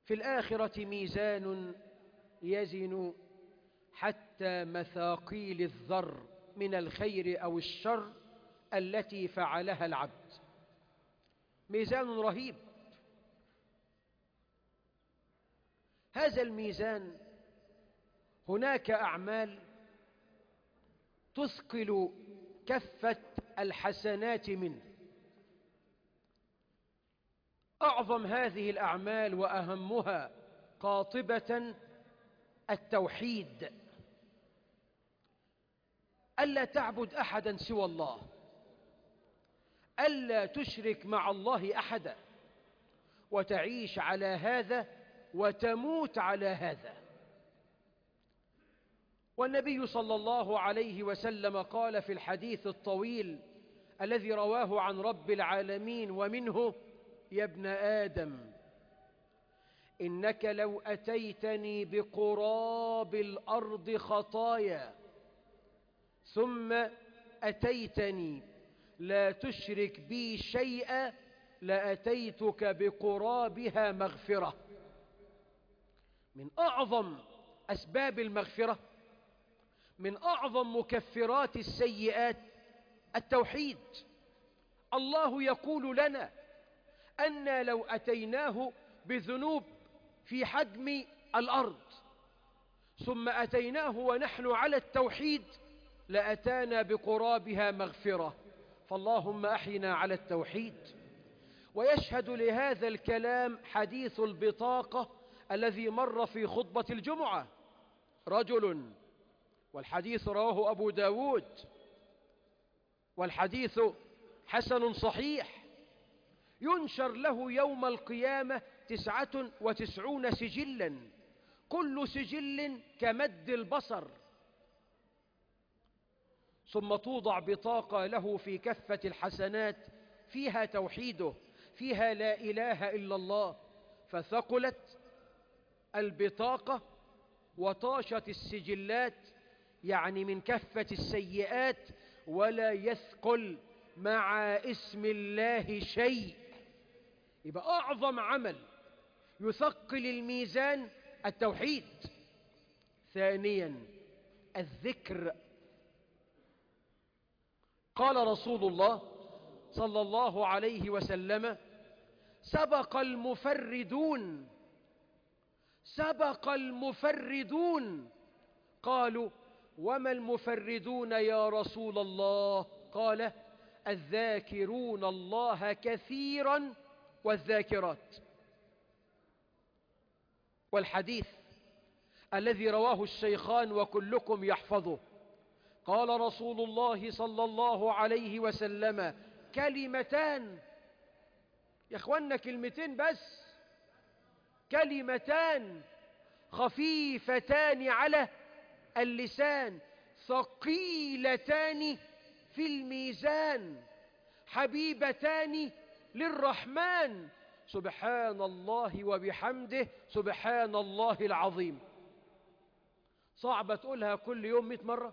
في الآخرة ميزان يزن حتى مثاقيل الذر من الخير أو الشر التي فعلها العبد. ميزان رهيب. هذا الميزان هناك أعمال تثقل كفة الحسنات منه. أعظم هذه الأعمال وأهمها قاطبة التوحيد، ألا تعبد أحدا سوى الله، ألا تشرك مع الله أحدا، وتعيش على هذا وتموت على هذا. والنبي صلى الله عليه وسلم قال في الحديث الطويل الذي رواه عن رب العالمين ومنه: يا ابن آدم إنك لو أتيتني بقراب الأرض خطايا ثم أتيتني لا تشرك بي شيئا لأتيتك بقرابها مغفرة. من أعظم أسباب المغفرة، من أعظم مكفرات السيئات التوحيد. الله يقول لنا أن لو أتيناه بذنوب في حجم الأرض ثم أتيناه ونحن على التوحيد لأتانا بقرابها مغفرة. فاللهم أحينا على التوحيد. ويشهد لهذا الكلام حديث البطاقة الذي مر في خطبة الجمعة. رجل، والحديث رواه أبو داود والحديث حسن صحيح، ينشر له يوم القيامة 99 سجلا، كل سجل كمد البصر، ثم توضع بطاقة له في كفة الحسنات فيها توحيده، فيها لا إله إلا الله، فثقلت البطاقة وطاشت السجلات، يعني من كفة السيئات، ولا يثقل مع اسم الله شيء. يبقى أعظم عمل يثقل الميزان التوحيد. ثانيا الذكر. قال رسول الله صلى الله عليه وسلم: سبق المفردون، سبق المفردون. قالوا: وما المفردون يا رسول الله؟ قال: الذاكرون الله كثيرا والذاكرات. والحديث الذي رواه الشيخان وكلكم يحفظه، قال رسول الله صلى الله عليه وسلم: كلمتان، يا اخوانا كلمتين بس، كلمتان خفيفتان على اللسان ثقيلتان في الميزان حبيبتان للرحمن، سبحان الله وبحمده سبحان الله العظيم. صعب تقولها كل يوم 100 مرة؟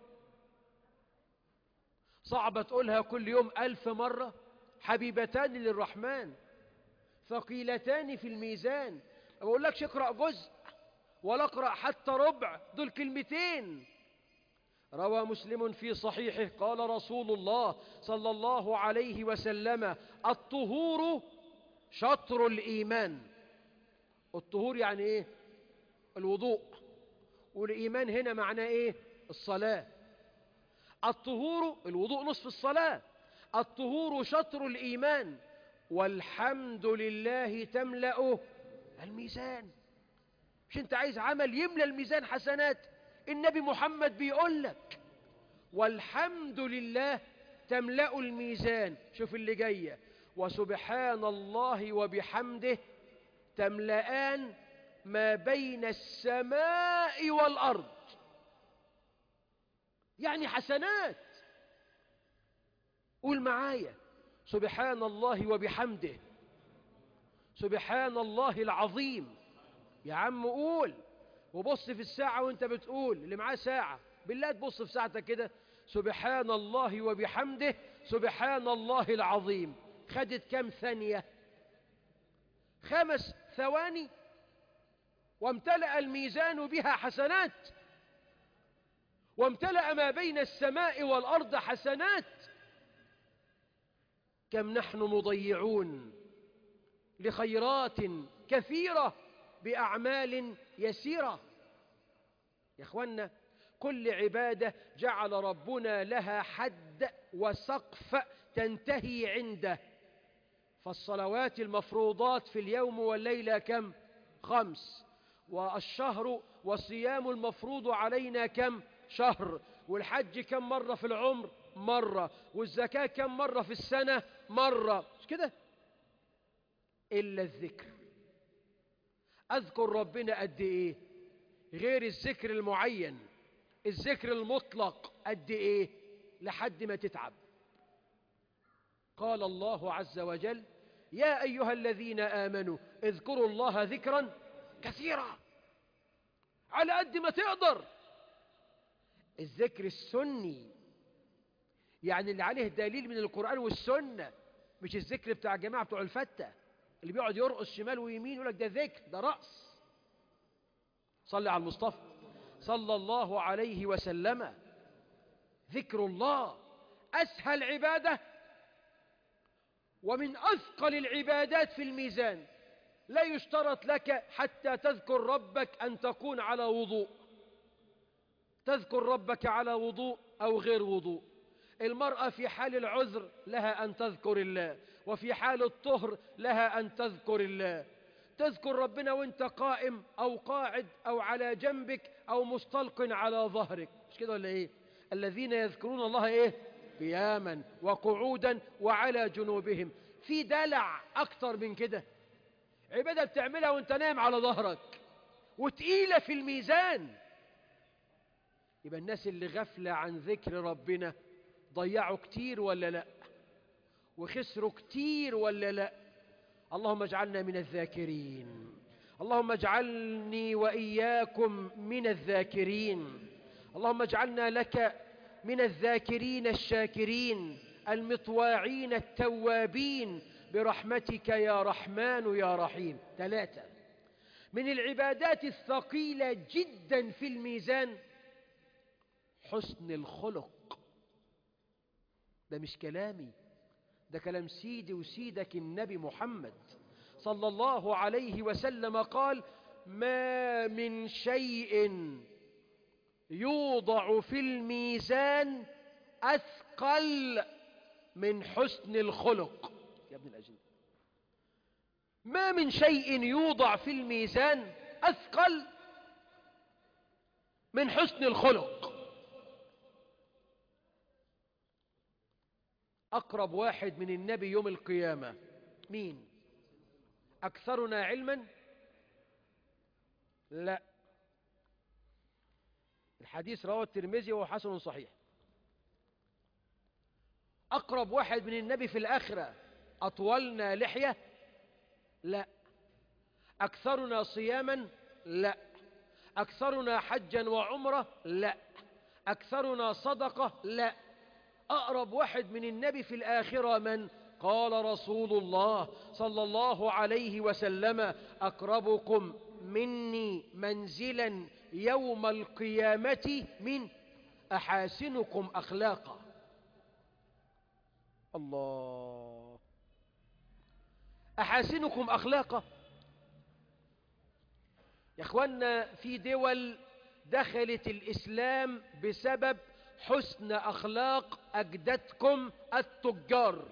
صعب تقولها كل يوم 1000 مرة؟ حبيبتان للرحمن ثقيلتان في الميزان. ما بقولكش اقرأ جزء ولا اقرأ حتى ربع، دول كلمتين. روى مسلم في صحيحه قال رسول الله صلى الله عليه وسلم: الطهور شطر الإيمان. الطهور يعني ايه؟ الوضوء. والإيمان هنا معناه ايه؟ الصلاة. الطهور، الوضوء نصف الصلاة. الطهور شطر الإيمان، والحمد لله تملأ الميزان. مش انت عايز عمل يملأ الميزان حسنات؟ النبي محمد بيقول لك والحمد لله تملأ الميزان. شوف اللي جاية: وسبحان الله وبحمده تملأان ما بين السماء والأرض. يعني حسنات. قول معايا: سبحان الله وبحمده سبحان الله العظيم. يا عم قول، وبص في الساعة وانت بتقول. اللي معاه ساعة بالله تبص في ساعتك كده: سبحان الله وبحمده سبحان الله العظيم. خدت كم ثانية؟ 5 ثواني. وامتلأ الميزان بها حسنات، وامتلأ ما بين السماء والأرض حسنات. كم نحن مضيعون لخيرات كثيرة بأعمال يسيرة. يا إخوانا، كل عبادة جعل ربنا لها حد وسقف تنتهي عنده. فالصلوات المفروضات في اليوم والليلة كم؟ 5. والشهر والصيام المفروض علينا كم؟ شهر. والحج كم مرة في العمر؟ مرة. والزكاة كم مرة في السنة؟ مرة. مش كده؟ إلا الذكر. أذكر ربنا قد إيه؟ غير الذكر المعين. الذكر المطلق قد إيه؟ لحد ما تتعب. قال الله عز وجل: يا أيها الذين آمنوا اذكروا الله ذكرا كثيرا. على قد ما تقدر. الذكر السني، يعني اللي عليه دليل من القرآن والسنة، مش الذكر بتاع الجماعة بتوع الفتة اللي بيقعد يرقص شمال ويمين يقول لك ده ذكر، ده رقص. صلي على المصطفى صلى الله عليه وسلم. ذكر الله أسهل عبادة ومن أثقل العبادات في الميزان. لا يشترط لك حتى تذكر ربك أن تكون على وضوء. تذكر ربك على وضوء أو غير وضوء. المرأة في حال العذر لها أن تذكر الله، وفي حال الطهر لها أن تذكر الله. تذكر ربنا وانت قائم أو قاعد أو على جنبك أو مستلق على ظهرك. مش كده ولا إيه؟ الذين يذكرون الله إيه؟ قياما وقعودا وعلى جنوبهم. في دلع أكتر من كده؟ عبادة بتعملها وانت نايم على ظهرك وتقيلة في الميزان. يبقى الناس اللي غفلة عن ذكر ربنا ضيعوا كتير ولا لا؟ وخسروا كتير ولا لا؟ اللهم اجعلنا من الذاكرين. اللهم اجعلني وإياكم من الذاكرين. اللهم اجعلنا لك من الذاكرين الشاكرين المطواعين التوابين برحمتك يا رحمن يا رحيم. 3 من العبادات الثقيلة جدا في الميزان حسن الخلق. ده مش كلامي، ده كلام سيدي وسيدك النبي محمد صلى الله عليه وسلم. قال: ما من شيء يوضع في الميزان أثقل من حسن الخلق. يا ابن الأجنبي، ما من شيء يوضع في الميزان أثقل من حسن الخلق. أقرب واحد من النبي يوم القيامة مين؟ أكثرنا علما؟ لا. الحديث رواه الترمذي وهو حسن صحيح. أقرب واحد من النبي في الآخرة أطولنا لحية؟ لا. أكثرنا صياما؟ لا. أكثرنا حجا وعمرة؟ لا. أكثرنا صدقة؟ لا. أقرب واحد من النبي في الآخرة من؟ قال رسول الله صلى الله عليه وسلم: أقربكم مني منزلا يوم القيامة من أحاسنكم أخلاقا. الله، أحاسنكم أخلاقا. يا أخوانا، في دول دخلت الإسلام بسبب حسن أخلاق أجدادكم التجار.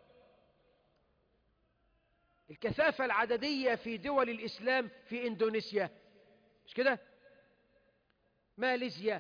الكثافة العددية في دول الإسلام في إندونيسيا، مش كده؟ ماليزيا،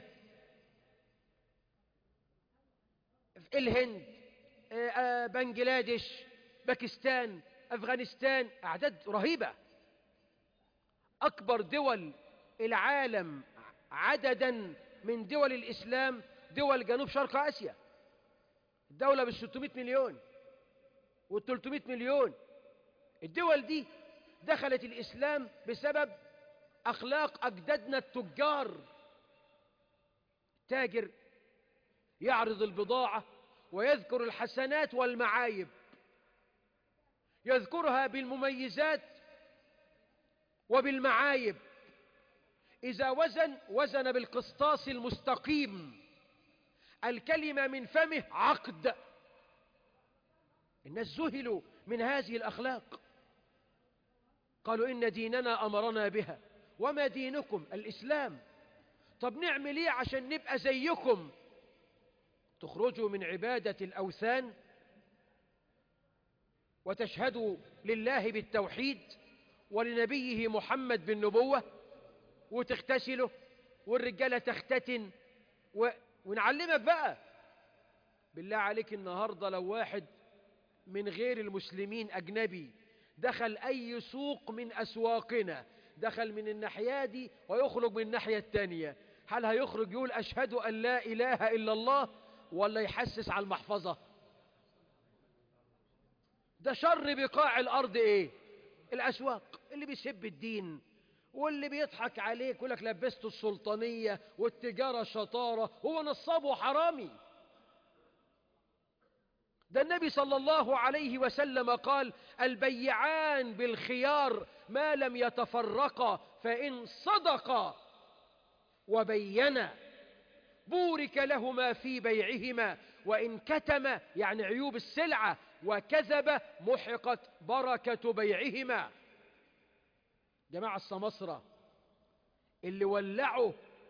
الهند، بنجلاديش، باكستان، أفغانستان، أعداد رهيبة. أكبر دول العالم عددا من دول الإسلام دول جنوب شرق آسيا. الدولة بال600 مليون وال300 مليون. الدول دي دخلت الإسلام بسبب أخلاق أجدادنا التجار. تاجر يعرض البضاعة ويذكر الحسنات والمعايب، يذكرها بالمميزات وبالمعايب. إذا وزن بالقسطاس المستقيم، الكلمة من فمه عقد. الناس ذهلوا من هذه الأخلاق، قالوا إن ديننا أمرنا بها، وما دينكم؟ الإسلام. طب نعمل إيه عشان نبقى زيكم؟ تخرجوا من عبادة الأوثان وتشهدوا لله بالتوحيد ولنبيه محمد بالنبوة، وتغتسلوا والرجالة تختتن ونعلمك بقى. بالله عليك النهاردة لو واحد من غير المسلمين أجنبي دخل أي سوق من أسواقنا، دخل من الناحية دي ويخرج من الناحية التانية، هل هيخرج يقول أشهد أن لا إله إلا الله ولا يحسس على المحفظة؟ ده شر بقاع الأرض إيه؟ الأسواق. اللي بيسب الدين واللي بيضحك عليك يقول لك لبسته السلطانية والتجارة شطارة، هو نصاب وحرامي. ده النبي صلى الله عليه وسلم قال: البيعان بالخيار ما لم يتفرقا، فإن صدقا وبينا بورك لهما في بيعهما، وإن كتم يعني عيوب السلعة وكذب محقت بركة بيعهما. جماعة السمسرة اللي ولعوا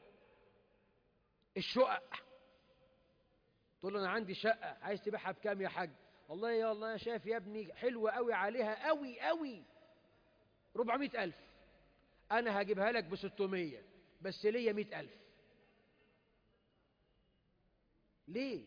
الشقق، تقول له أنا عندي شقة عايز تبيعها بكام يا حاج؟ والله يا الله أنا شايف يا ابني حلوة قوي عليها قوي قوي 400,000، أنا هجيبها لك ب600 بس ليا 100,000. ليه؟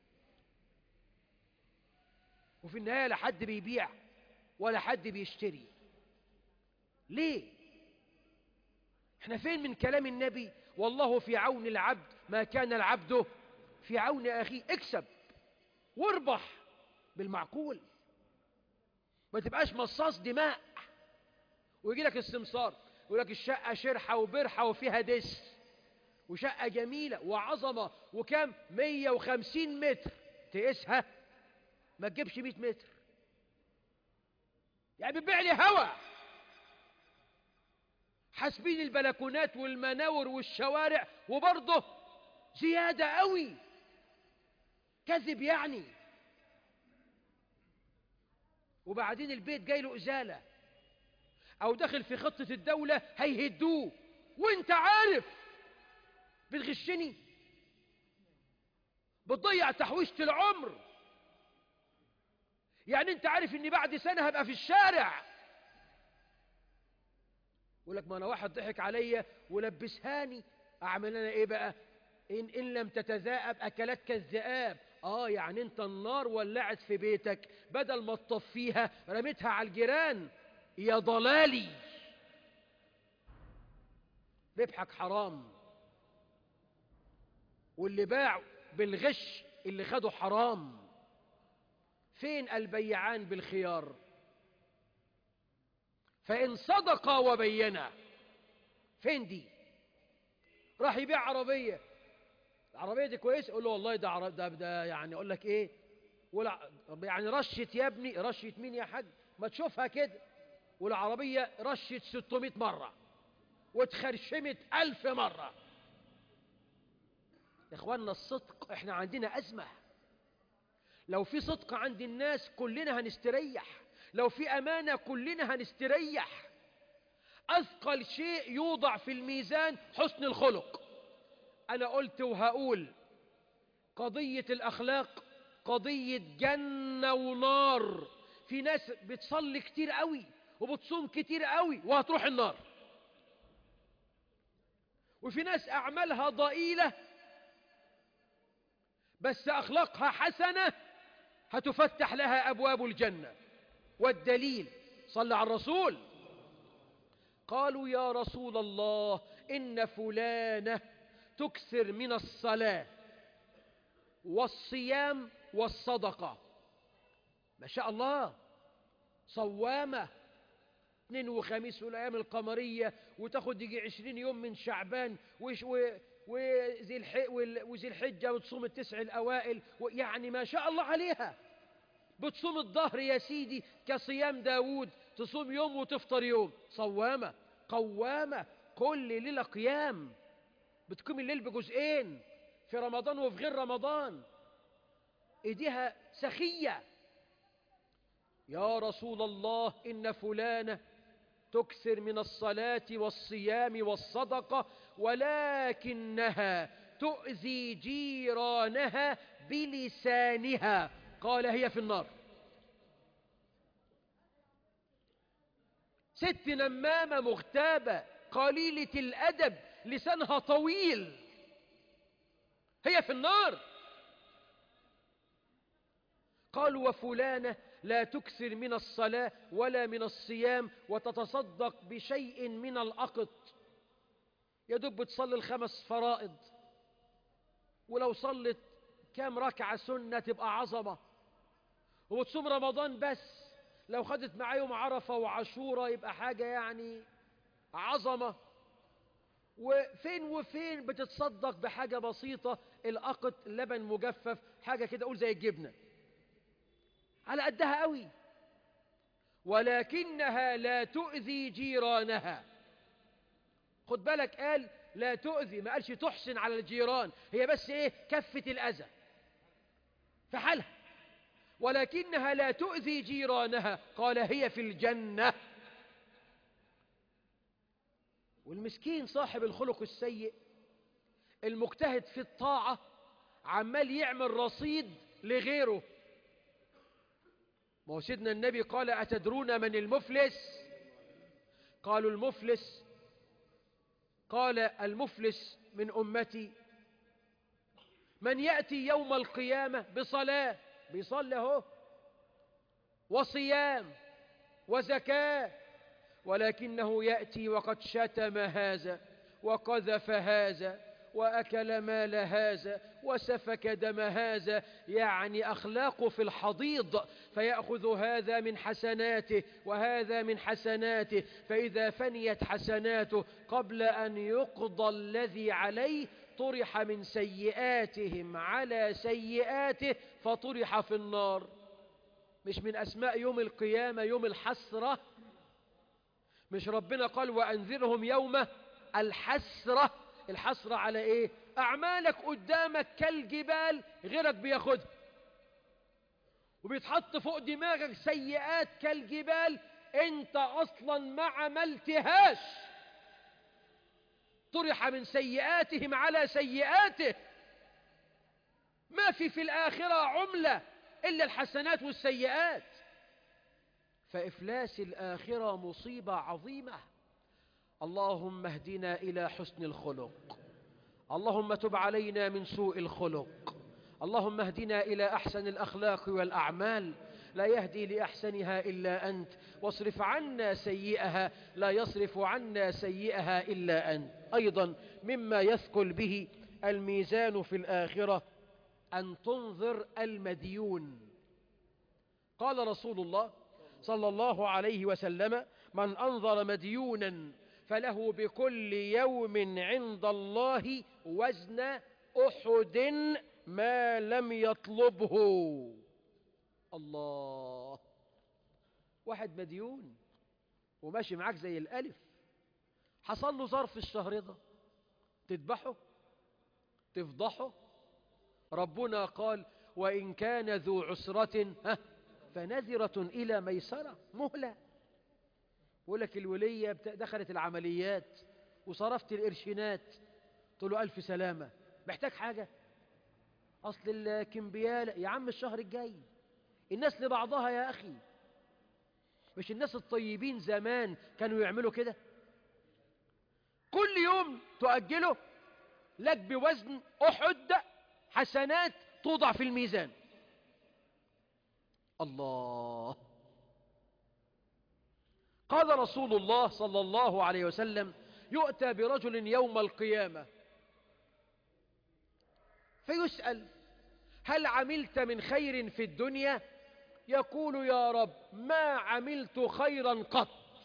وفي النهاية لا حد بيبيع ولا حد بيشتري. ليه؟ احنا فين من كلام النبي؟ والله في عون العبد ما كان العبد في عون أخيه. اكسب واربح بالمعقول، ما تبقاش مصاص دماء. ويجي لك السمسار يقول لك الشقة شرحة وبرحة وفيها دس وشقة جميلة وعظمة وكام 150 متر، تقيسها ما تجيبش 100 متر، يعني بتبيع لي هوا. حاسبين البلكونات والمناور والشوارع وبرضه زيادة قوي، كذب يعني. وبعدين البيت جاي له إزالة أو داخل في خطة الدولة هيهدوه وانت عارف. بتغشني، بتضيع تحويشة العمر. يعني انت عارف اني بعد سنة هبقى في الشارع. يقول لك ما انا واحد ضحك عليا ولبسهاني، اعمل انا ايه بقى؟ إن لم تتذائب أكلتك الذئاب. يعني انت النار ولعت في بيتك، بدل ما تطفيها رميتها على الجيران. يا ضلالي، ربحك حرام، واللي باع بالغش اللي خده حرام. فين البيعان بالخيار؟ فإن صدقا وبينا، فين دي؟ راح يبيع عربية، العربية دي كويس، يقول له والله ده يعني اقول لك ايه، ولا يعني رشت يا ابني، رشت مين يا حاج؟ ما تشوفها كده. والعربية رشت 600 مرة واتخرشمت 1000 مرة. يا اخوانا الصدق، احنا عندنا أزمة. لو في صدق عند الناس كلنا هنستريح، لو في أمانة كلنا هنستريح. أثقل شيء يوضع في الميزان حسن الخلق. أنا قلت وهقول، قضية الأخلاق قضية جنة ونار. في ناس بتصلي كتير قوي وبتصوم كتير قوي وهتروح النار، وفي ناس أعمالها ضئيلة بس أخلاقها حسنة هتفتح لها أبواب الجنة. والدليل صلى على الرسول. قالوا يا رسول الله إن فلانة تكثر من الصلاة والصيام والصدقة، ما شاء الله، صوامة 2 وخميس والأيام القمرية، وتاخد يجي 20 يوم من شعبان وذي الحجة، وتصوم ال9 الأوائل، يعني ما شاء الله عليها. بتصوم الظهر يا سيدي كصيام داود، تصوم يوم وتفطر يوم. صوامة قوامة كل ليلة قيام، بتقوم الليل بجزئين في رمضان وفي غير رمضان، ايديها سخية. يا رسول الله إن فلانة تكثر من الصلاة والصيام والصدقة ولكنها تؤذي جيرانها بلسانها، قال هي في النار. ست نمامة مغتابة قليلة الأدب لسانها طويل، هي في النار. قالوا وفلانة لا تكثر من الصلاة ولا من الصيام وتتصدق بشيء من الأقط، يدب تصلي الخمس فرائض، ولو صلت كام ركعة سنة تبقى عظمة، وتصوم رمضان بس، لو خدت معاه يوم عرفة وعاشورة يبقى حاجة يعني عظمة، وفين وفين بتتصدق بحاجة بسيطة، الأقط لبن مجفف حاجة كده قول زي الجبنة على قدها قوي، ولكنها لا تؤذي جيرانها. خد بالك قال لا تؤذي، ما قالش تحسن على الجيران، هي بس ايه كفة الأذى في حالها، ولكنها لا تؤذي جيرانها، قال هي في الجنة. والمسكين صاحب الخلق السيء المجتهد في الطاعة عمال يعمل رصيد لغيره. ما هو سيدنا النبي قال أتدرون من المفلس؟ قالوا المفلس، قال المفلس من أمتي من يأتي يوم القيامة بصلاة، بيصلي اهو، وصيام وزكاة، ولكنه يأتي وقد شتم هذا وقذف هذا وأكل مال هذا وسفك دم هذا، يعني أخلاقه في الحضيض، فيأخذ هذا من حسناته وهذا من حسناته، فإذا فنيت حسناته قبل أن يقضى الذي عليه طرح من سيئاتهم على سيئاته فطرح في النار. مش من أسماء يوم القيامة يوم الحسرة؟ مش ربنا قال وأنذرهم يوم الحسرة؟ الحسرة على ايه؟ اعمالك قدامك كالجبال غيرك بياخدها، وبيتحط فوق دماغك سيئات كالجبال انت اصلا ما عملتهاش، طرح من سيئاتهم على سيئاته. ما في الآخرة عملة إلا الحسنات والسيئات، فإفلاس الآخرة مصيبة عظيمة. اللهم اهدنا إلى حسن الخلق، اللهم تب علينا من سوء الخلق، اللهم اهدنا إلى أحسن الأخلاق والأعمال، لا يهدي لأحسنها إلا أنت، واصرف عنا سيئها لا يصرف عنا سيئها إلا أنت. أيضا مما يثقل به الميزان في الآخرة أن تنظر المديون. قال رسول الله صلى الله عليه وسلم من أنظر مديونا فله بكل يوم عند الله وزن أحد ما لم يطلبه. الله، واحد مديون وماشي معاك زي الألف، حصل له ظرف الشهر ده، تذبحه تفضحه؟ ربنا قال وإن كان ذو عسرة فنذرة إلى ميسرة، مهلة. بقول لك الولية دخلت العمليات وصرفت القرشينات، تقول له ألف سلامة، محتاج حاجة؟ أصل الكمبيالة يا عم الشهر الجاي، الناس لبعضها يا أخي، مش الناس الطيبين زمان كانوا يعملوا كده؟ كل يوم تؤجله لك بوزن أحد حسنات توضع في الميزان. الله. قال رسول الله صلى الله عليه وسلم يؤتى برجل يوم القيامة فيسأل هل عملت من خير في الدنيا؟ يقول يا رب ما عملت خيرا قط.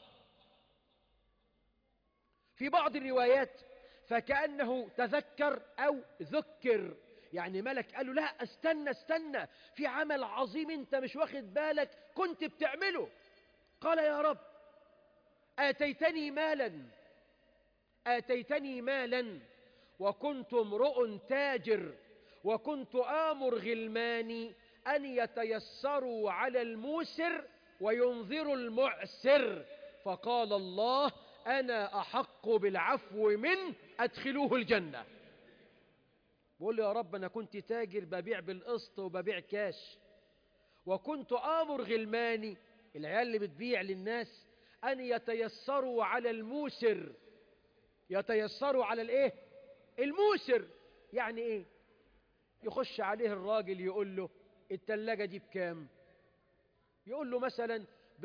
في بعض الروايات فكأنه تذكر أو ذكر، يعني ملك قال له لا استنى في عمل عظيم انت مش واخد بالك كنت بتعمله. قال يا رب آتيتني مالا آتيتني مالا وكنت امرؤ تاجر وكنت آمر غلماني أن يتيسروا على الموسر وينظروا المعسر، فقال الله أنا أحق بالعفو منه أدخلوه الجنة. بقول له يا رب أنا كنت تاجر ببيع بالقسط وببيع كاش، وكنت آمر غلماني العيال اللي بتبيع للناس أن يتيسروا على الموسر. يتيسروا على الايه؟ الموسر. يعني ايه؟ يخش عليه الراجل يقول له التلاجة دي بكام؟ يقول له مثلا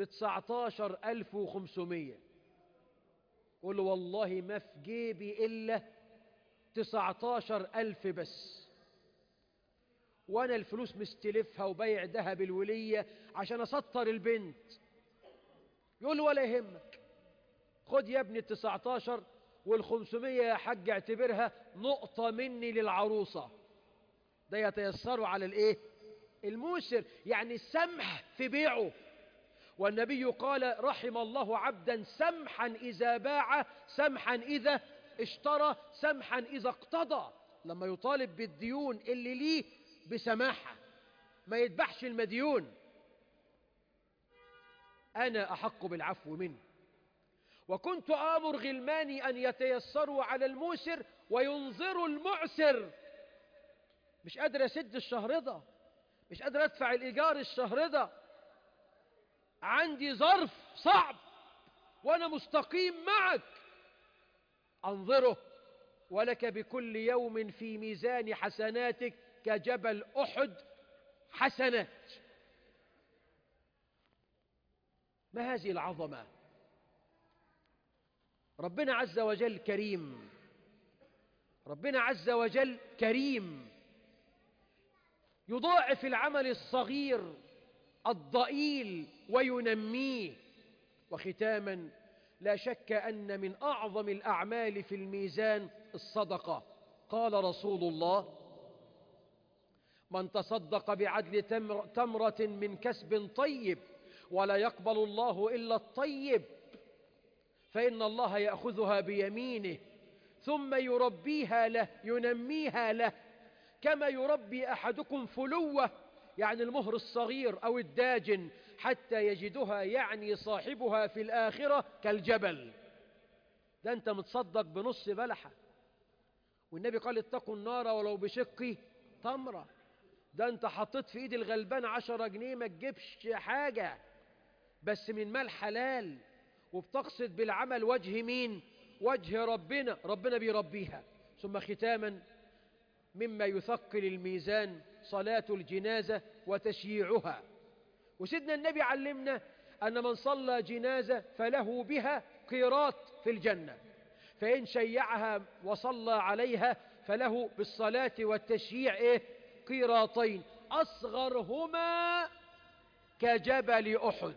ب19,500. يقول له والله ما في جيبي إلا 19,000 بس، وأنا الفلوس مستلفها وبيع ذهب الولية عشان أسطر البنت. يقول له ولا يهمك، خد يا ابني 19 وال500 يا حاج اعتبرها نقطة مني للعروسة. ده يتيسروا على الايه؟ الموسر، يعني السمح في بيعه. والنبي قال رحم الله عبدا سمحا إذا باع سمحا إذا اشترى سمحا إذا اقتضى. لما يطالب بالديون اللي ليه بسماحة، ما يذبحش المديون. أنا أحق بالعفو منه. وكنت آمر غلماني أن يتيسروا على الموسر وينظروا المعسر. مش قادر أسد الشهر ده، مش قادر أدفع الإيجار الشهر ده، عندي ظرف صعب وأنا مستقيم معك، أنظره ولك بكل يوم في ميزان حسناتك كجبل أحد حسنات. ما هذه العظمة؟ ربنا عز وجل كريم، ربنا عز وجل كريم، يضاعف العمل الصغير الضئيل وينميه. وختاما، لا شك أن من أعظم الأعمال في الميزان الصدقة. قال رسول الله من تصدق بعدل تمرة من كسب طيب ولا يقبل الله إلا الطيب فإن الله يأخذها بيمينه ثم يربيها له، ينميها له كما يربي أحدكم فلوة، يعني المهر الصغير أو الداجن، حتى يجدها يعني صاحبها في الآخرة كالجبل. ده أنت متصدق بنص بلحة، والنبي قال اتقوا النار ولو بشق تمرة. ده أنت حطيت في إيد الغلبان 10 جنيه ما تجيبش حاجة، بس من مال حلال، وبتقصد بالعمل وجه مين؟ وجه ربنا، ربنا بيربيها. ثم ختاما، مما يثقل الميزان صلاة الجنازة وتشييعها. وسيدنا النبي علمنا أن من صلى جنازة فله بها قيراط في الجنة، فإن شيعها وصلى عليها فله بالصلاة والتشييع قيراطين أصغرهما كجبل أحد.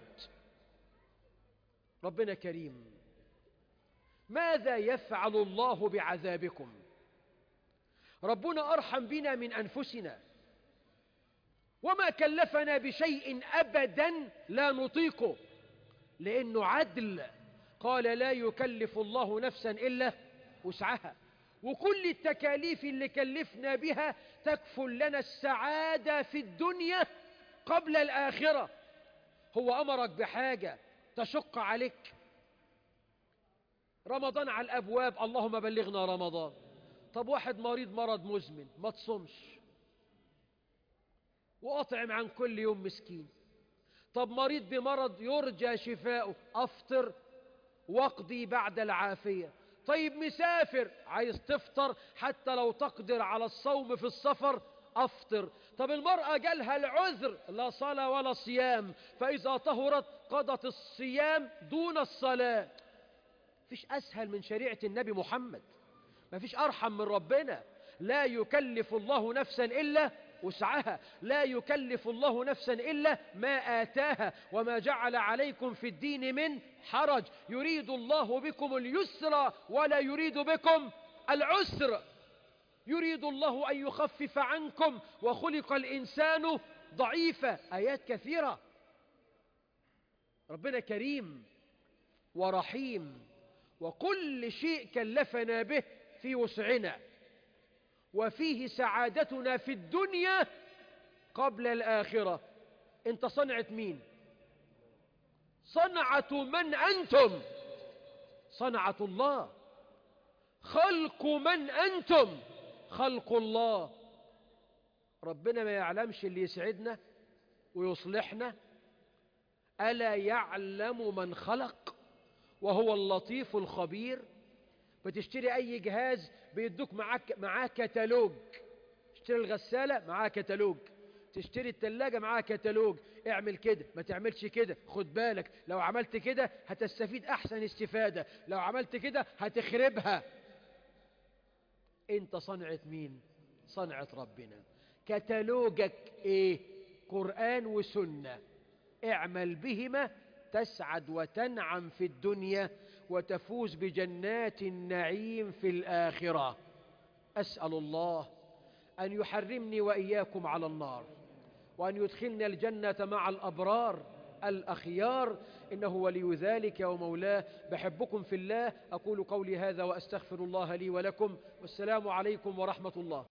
ربنا كريم. ماذا يفعل الله بعذابكم؟ ربنا أرحم بنا من أنفسنا، وما كلفنا بشيء أبدا لا نطيقه، لأنه عدل. قال لا يكلف الله نفسا إلا وسعها، وكل التكاليف اللي كلفنا بها تكفل لنا السعادة في الدنيا قبل الآخرة. هو أمرك بحاجة تشق عليك؟ رمضان على الأبواب، اللهم بلغنا رمضان. طب واحد مريض مرض مزمن، ما تصمش وأطعم عن كل يوم مسكين. طب مريض بمرض يرجى شفاؤه، أفطر واقضي بعد العافية. طيب مسافر عايز تفطر حتى لو تقدر على الصوم في السفر، أفطر. طب المرأة جالها العذر، لا صلاة ولا صيام، فإذا طهرت قضت الصيام دون الصلاة. فيش أسهل من شريعة النبي محمد، ما فيش أرحم من ربنا. لا يكلف الله نفسا إلا وسعها، لا يكلف الله نفسا إلا ما آتاها، وما جعل عليكم في الدين من حرج، يريد الله بكم اليسر ولا يريد بكم العسر، يريد الله أن يخفف عنكم وخلق الإنسان ضعيفا. آيات كثيرة. ربنا كريم ورحيم وكل شيء كلفنا به في وسعنا، وفيه سعادتنا في الدنيا قبل الآخرة. انت صنعة مين؟ صنعة من أنتم؟ صنعة الله. خلق من أنتم؟ خلق الله. ربنا ما يعلمش اللي يسعدنا ويصلحنا؟ ألا يعلم من خلق وهو اللطيف الخبير؟ فتشتري أي جهاز بيدوك معاه كتالوج. تشتري الغسالة معاه كتالوج، تشتري التلاجة معاه كتالوج، اعمل كده ما تعملش كده، خد بالك لو عملت كده هتستفيد أحسن استفادة، لو عملت كده هتخربها. انت صنعة مين؟ صنعة ربنا. كتالوجك ايه؟ قرآن وسنة، اعمل بهما تسعد وتنعم في الدنيا وتفوز بجنات النعيم في الآخرة. أسأل الله أن يحرمني وإياكم على النار، وأن يدخلنا الجنة مع الأبرار الأخيار، إنه ولي ذلك ومولاه. بحبكم في الله. أقول قولي هذا وأستغفر الله لي ولكم، والسلام عليكم ورحمة الله.